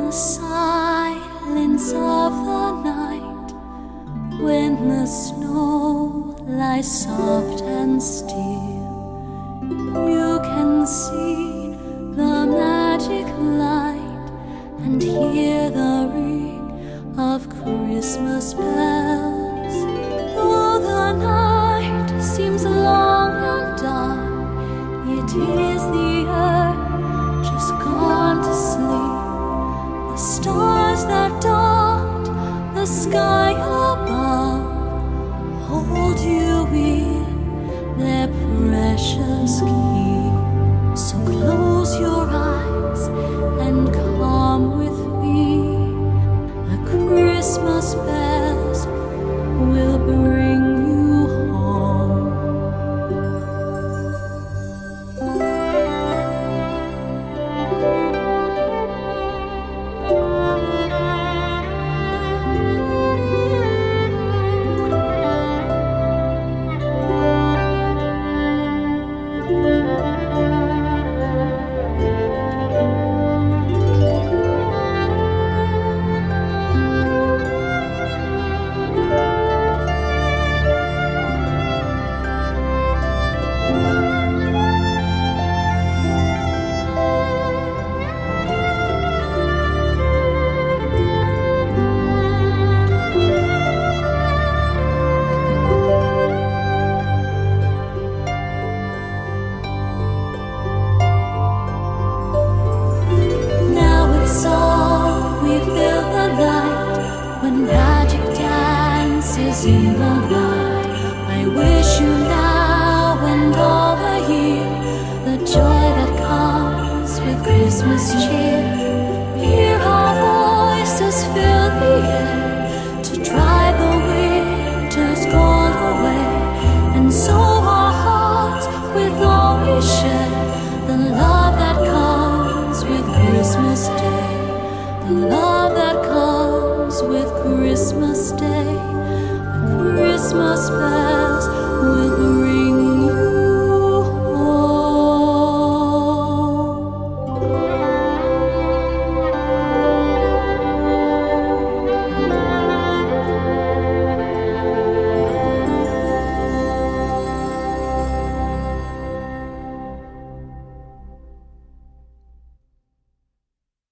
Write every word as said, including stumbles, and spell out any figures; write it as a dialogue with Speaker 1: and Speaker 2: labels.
Speaker 1: the silence of the night, when the snow lies soft and still, you can see the magic light and hear the ring of Christmas bells. Though the night seems long and dark, it is the earth just gone to sleep. The stars that dot the sky above hold you in their precious key. So close your eyes and come with me. The Christmas bells will bring you home. When magic dances in the night, I wish you now and all the year the joy that comes with Christmas cheer. Hear our voices fill the air to drive the winter's cold away, and so our hearts with all we share the love that comes with Christmas Day, the love that comes with Christmas Day. The Christmas bells